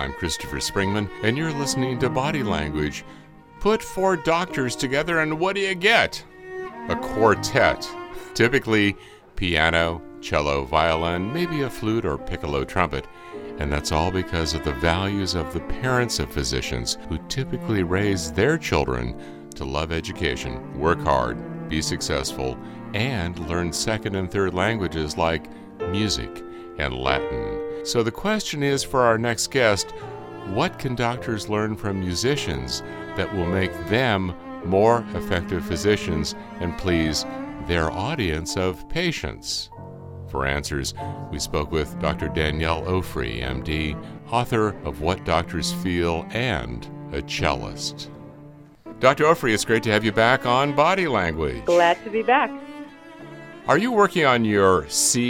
I'm Christopher Springman, and you're listening to Body Language. Put four doctors together, and what do you get? A quartet. Typically piano, cello, violin, maybe a flute or piccolo trumpet. And that's all because of the values of the parents of physicians who typically raise their children to love education, work hard, be successful, and learn second and third languages like music and Latin. So the question is for our next guest, what can doctors learn from musicians that will make them more effective physicians and please their audience of patients? For answers, we spoke with Dr. Danielle Ofri, MD, author of What Doctors Feel and a cellist. Dr. Ofri, it's great to have you back on Body Language. Glad to be back. Are you working on your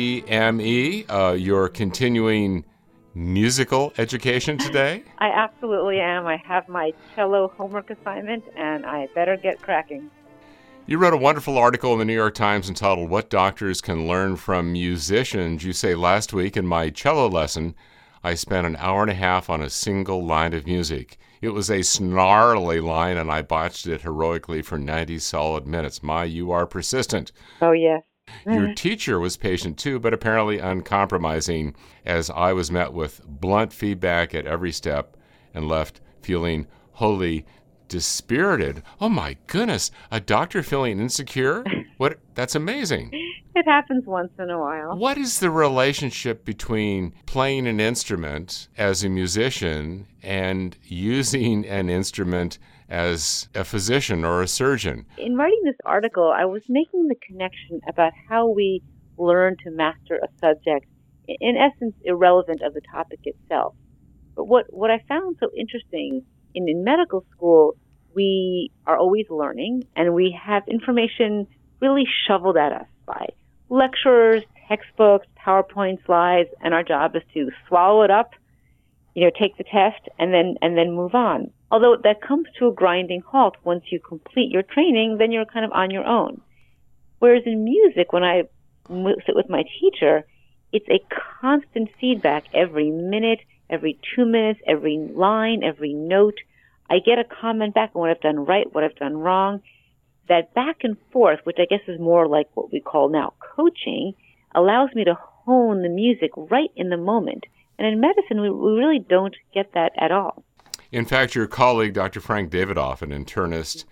CME, your continuing musical education today? I absolutely am. I have my cello homework assignment, and I better get cracking. You wrote a wonderful article in the New York Times entitled, What Doctors Can Learn from Musicians. You say, last week in my cello lesson, I spent an hour and a half on a single line of music. It was a snarly line, and I botched it heroically for 90 solid minutes. My, you are persistent. Oh, yes. Your teacher was patient too, but apparently uncompromising, as I was met with blunt feedback at every step and left feeling wholly dispirited. Oh my goodness, a doctor feeling insecure? What? That's amazing. It happens once in a while. What is the relationship between playing an instrument as a musician and using an instrument as a physician or a surgeon? In writing this article, I was making the connection about how we learn to master a subject, in essence, irrelevant of the topic itself. But what I found so interesting, in medical school, we are always learning, and we have information really shoveled at us by lecturers, textbooks, PowerPoint slides, and our job is to swallow it up, take the test, and then move on. Although that comes to a grinding halt once you complete your training, then you're kind of on your own. Whereas in music, when I sit with my teacher, it's a constant feedback every minute, every 2 minutes, every line, every note. I get a comment back on what I've done right, what I've done wrong. That back and forth, which I guess is more like what we call now coaching, allows me to hone the music right in the moment. And in medicine, we really don't get that at all. In fact, your colleague, Dr. Frank Davidoff, an internist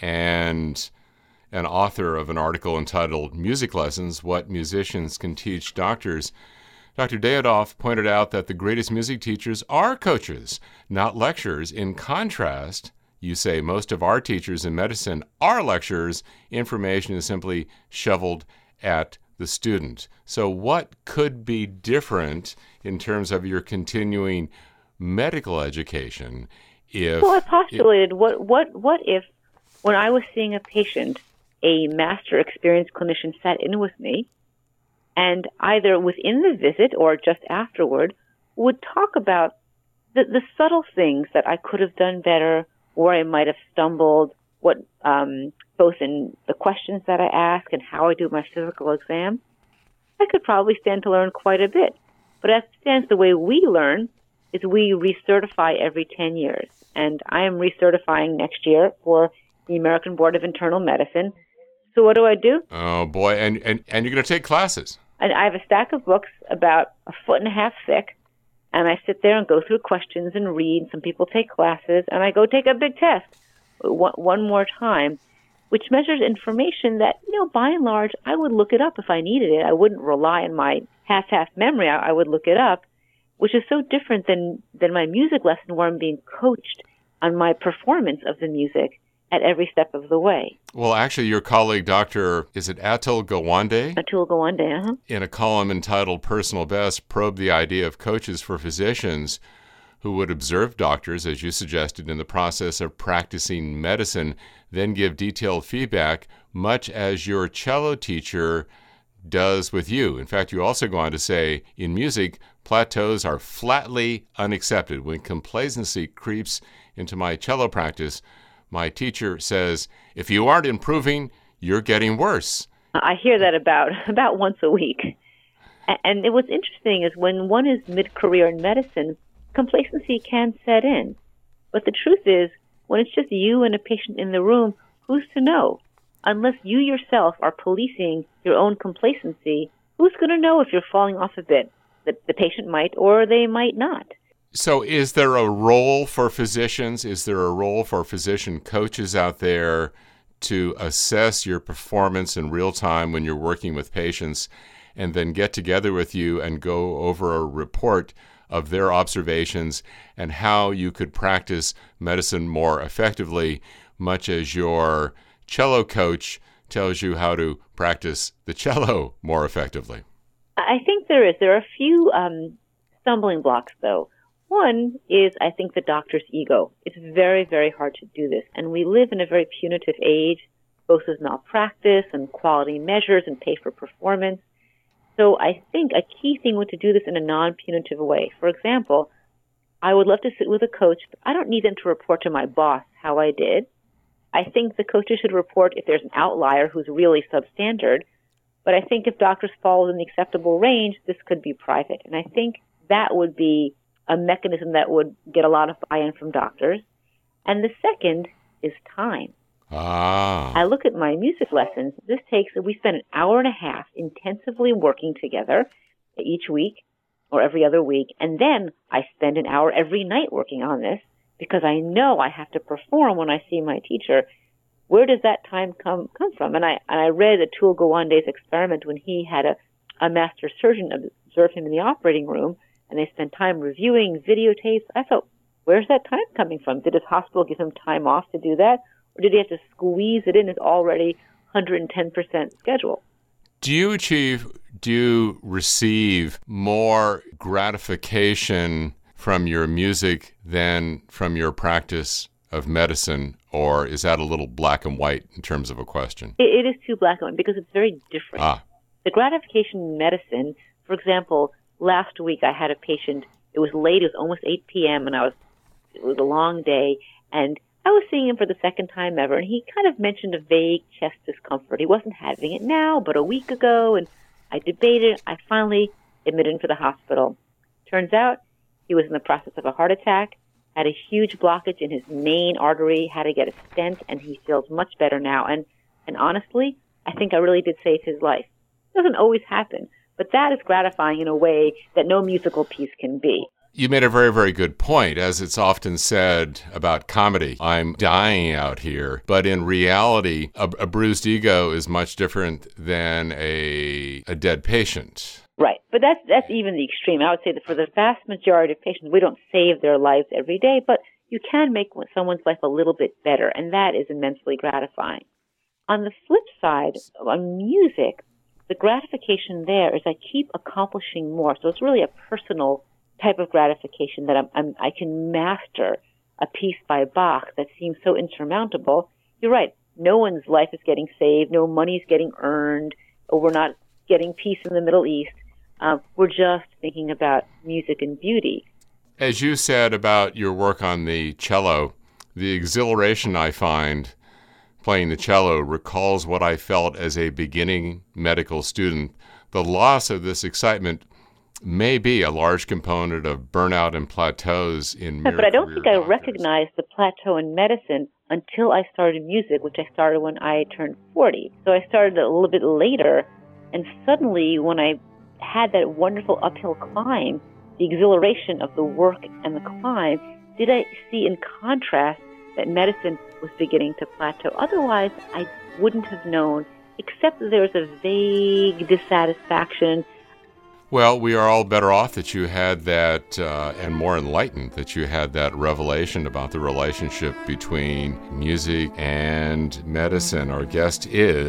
and an author of an article entitled Music Lessons, What Musicians Can Teach Doctors, Dr. Davidoff pointed out that the greatest music teachers are coaches, not lecturers. In contrast, you say most of our teachers in medicine are lecturers. Information is simply shoveled at the student. So what could be different in terms of your continuing medical education if... Well, I postulated, what if when I was seeing a patient, a master experienced clinician sat in with me and either within the visit or just afterward would talk about the subtle things that I could have done better, where I might have stumbled, what both in the questions that I ask and how I do my physical exam. I could probably stand to learn quite a bit. But as it stands, the way we learn is we recertify every 10 years. And I am recertifying next year for the American Board of Internal Medicine. So what do? Oh, boy. And you're going to take classes. And I have a stack of books about 1.5 feet thick, and I sit there and go through questions and read. Some people take classes, and I go take a big test one more time, which measures information that, by and large, I would look it up if I needed it. I wouldn't rely on my half-half memory. I would look it up, which is so different than my music lesson where I'm being coached on my performance of the music at every step of the way. Well, actually, your colleague, is it Atul Gawande? Atul Gawande, in a column entitled Personal Best, probed the idea of coaches for physicians who would observe doctors, as you suggested, in the process of practicing medicine, then give detailed feedback, much as your cello teacher does with you. In fact, you also go on to say, in music, plateaus are flatly unaccepted. When complacency creeps into my cello practice, my teacher says, if you aren't improving, you're getting worse. I hear that about once a week. And what's interesting is when one is mid-career in medicine, complacency can set in. But the truth is, when it's just you and a patient in the room, who's to know? Unless you yourself are policing your own complacency, who's going to know if you're falling off a bit? The patient might, or they might not. So is there a role for physicians? Is there a role for physician coaches out there to assess your performance in real time when you're working with patients and then get together with you and go over a report of their observations and how you could practice medicine more effectively, much as your cello coach tells you how to practice the cello more effectively? I think there is. There are a few stumbling blocks, though. One is, I think, the doctor's ego. It's very, very hard to do this. And we live in a very punitive age, both with malpractice and quality measures and pay for performance. So I think a key thing would to do this in a non-punitive way. For example, I would love to sit with a coach, but I don't need them to report to my boss how I did. I think the coaches should report if there's an outlier who's really substandard. But I think if doctors fall in the acceptable range, this could be private. And I think that would be a mechanism that would get a lot of buy-in from doctors. And the second is time. I look at my music lessons. We spend an hour and a half intensively working together each week or every other week. And then I spend an hour every night working on this because I know I have to perform when I see my teacher. Where does that time come from? And I read Atul Gawande's experiment when he had a master surgeon observe him in the operating room, and they spent time reviewing videotapes. I thought, where's that time coming from? Did his hospital give him time off to do that? Or did he have to squeeze it in his already 110% schedule? Do you receive more gratification from your music than from your practice of medicine, or is that a little black and white in terms of a question? It is too black and white because it's very different. The gratification in medicine, for example, last week I had a patient. It was late. It was almost 8 p.m. and it was a long day. And I was seeing him for the second time ever, and he kind of mentioned a vague chest discomfort. He wasn't having it now, but a week ago, and I debated. I finally admitted him to the hospital. Turns out he was in the process of a heart attack, had a huge blockage in his main artery, had to get a stent, and he feels much better now. And honestly, I think I really did save his life. It doesn't always happen, but that is gratifying in a way that no musical piece can be. You made a very, very good point. As it's often said about comedy, I'm dying out here. But in reality, a bruised ego is much different than a dead patient. Right. But that's even the extreme. I would say that for the vast majority of patients, we don't save their lives every day, but you can make someone's life a little bit better, and that is immensely gratifying. On the flip side, on music, the gratification there is I keep accomplishing more. So it's really a personal type of gratification that I can master a piece by Bach that seems so insurmountable. You're right. No one's life is getting saved. No money is getting earned. Or we're not getting peace in the Middle East. We're just thinking about music and beauty. As you said about your work on the cello, the exhilaration I find playing the cello recalls what I felt as a beginning medical student. The loss of this excitement may be a large component of burnout and plateaus in mere But I don't think I doctors. recognized the plateau in medicine until I started music, which I started when I turned 40. So I started a little bit later, and suddenly when I had that wonderful uphill climb, the exhilaration of the work and the climb, did I see in contrast that medicine was beginning to plateau. Otherwise, I wouldn't have known, except that there was a vague dissatisfaction. Well, we are all better off that you had that, and more enlightened that you had that revelation about the relationship between music and medicine. Our guest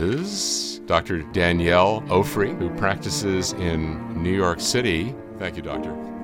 is Dr. Danielle Ofri, who practices in New York City. Thank you, Doctor.